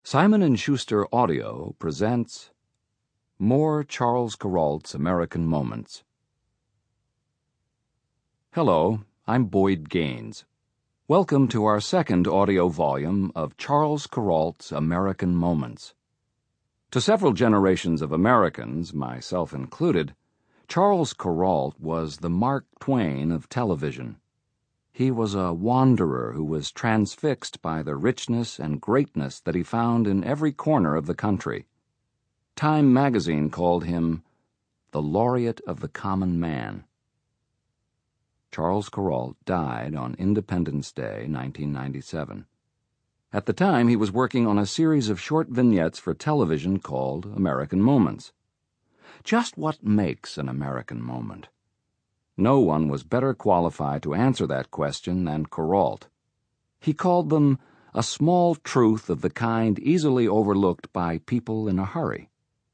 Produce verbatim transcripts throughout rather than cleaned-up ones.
Simon and Schuster Audio presents More Charles Kurralt's American Moments. Hello, I'm Boyd Gaines. Welcome to our second audio volume of Charles Kurralt's American Moments. To several generations of Americans, myself included, Charles Kurralt was the Mark Twain of television. He was a wanderer who was transfixed by the richness and greatness that he found in every corner of the country. Time magazine called him the laureate of the common man. Charles Kurralt died on Independence Day, nineteen ninety-seven. At the time, he was working on a series of short vignettes for television called American Moments. Just what makes an American moment? No one was better qualified to answer that question than Kurralt. He called them a small truth of the kind easily overlooked by people in a hurry.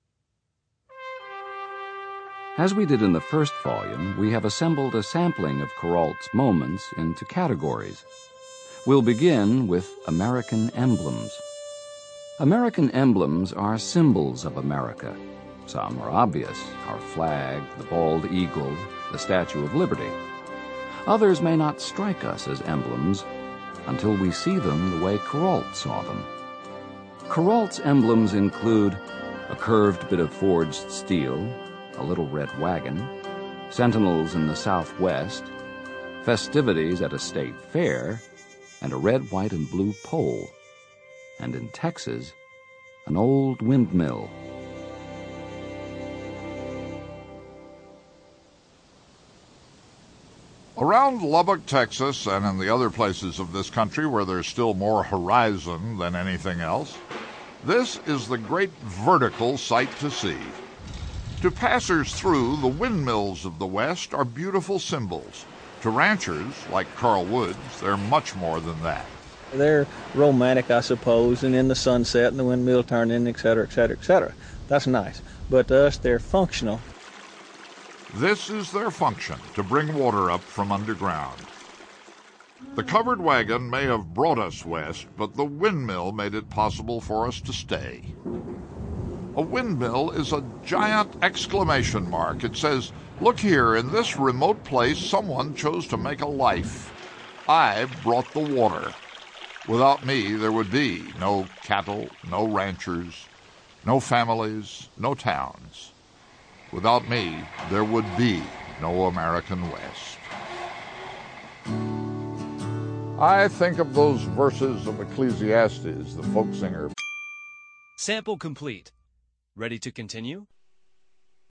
As we did in the first volume, we have assembled a sampling of Kurralt's moments into categories. We'll begin with American emblems. American emblems are symbols of America. Some are obvious: our flag, the bald eagle, the Statue of Liberty. Others may not strike us as emblems until we see them the way Kurralt saw them. Kurralt's emblems include a curved bit of forged steel, a little red wagon, sentinels in the Southwest, festivities at a state fair, and a red, white, and blue pole. And in Texas, an old windmill. Around Lubbock, Texas, and in the other places of this country where there's still more horizon than anything else, this is the great vertical sight to see. To passers through, the windmills of the West are beautiful symbols. To ranchers, like Carl Woods, they're much more than that. They're romantic, I suppose, and in the sunset and the windmill turning, et cetera, et cetera, et cetera. That's nice. But to us, they're functional. This is their function, to bring water up from underground. The covered wagon may have brought us west, but the windmill made it possible for us to stay. A windmill is a giant exclamation mark. It says, look here, in this remote place, someone chose to make a life. I brought the water. Without me, there would be no cattle, no ranchers, no families, no towns. Without me, there would be no American West. I think of those verses of Ecclesiastes, the folk singer. Sample complete. Ready to continue?